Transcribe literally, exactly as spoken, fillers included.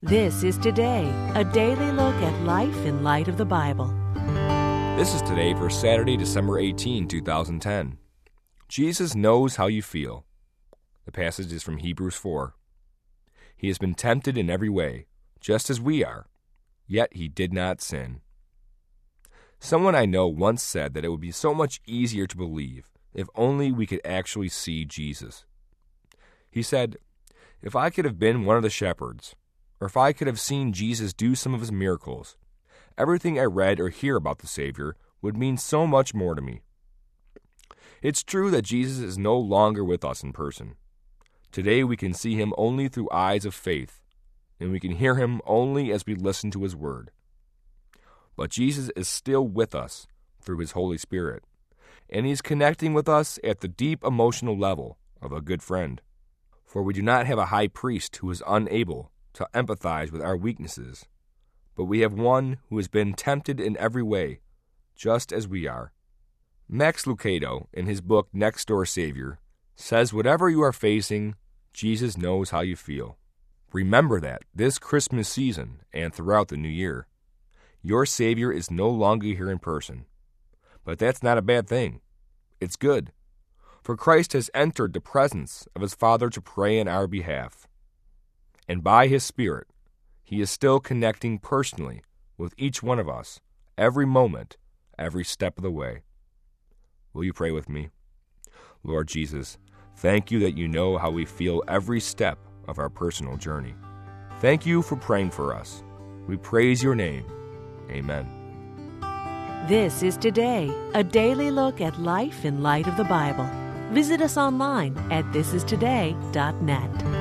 This is Today, a daily look at life in light of the Bible. This is Today for Saturday, December eighteenth, two thousand ten. Jesus knows how you feel. The passage is from Hebrews four. He has been tempted in every way, just as we are, yet he did not sin. Someone I know once said that it would be so much easier to believe if only we could actually see Jesus. He said, "If I could have been one of the shepherds, or if I could have seen Jesus do some of his miracles, everything I read or hear about the Savior would mean so much more to me." It's true that Jesus is no longer with us in person. Today we can see him only through eyes of faith, and we can hear him only as we listen to his word. But Jesus is still with us through his Holy Spirit, and he's connecting with us at the deep emotional level of a good friend. For we do not have a high priest who is unable to empathize with our weaknesses, but we have one who has been tempted in every way, just as we are. Max Lucado, in his book Next Door Savior, says whatever you are facing, Jesus knows how you feel. Remember that this Christmas season and throughout the new year. Your Savior is no longer here in person. But that's not a bad thing. It's good. For Christ has entered the presence of his Father to pray in our behalf. And by his Spirit, he is still connecting personally with each one of us, every moment, every step of the way. Will you pray with me? Lord Jesus, thank you that you know how we feel every step of our personal journey. Thank you for praying for us. We praise your name. Amen. This is Today, a daily look at life in light of the Bible. Visit us online at this is today dot net.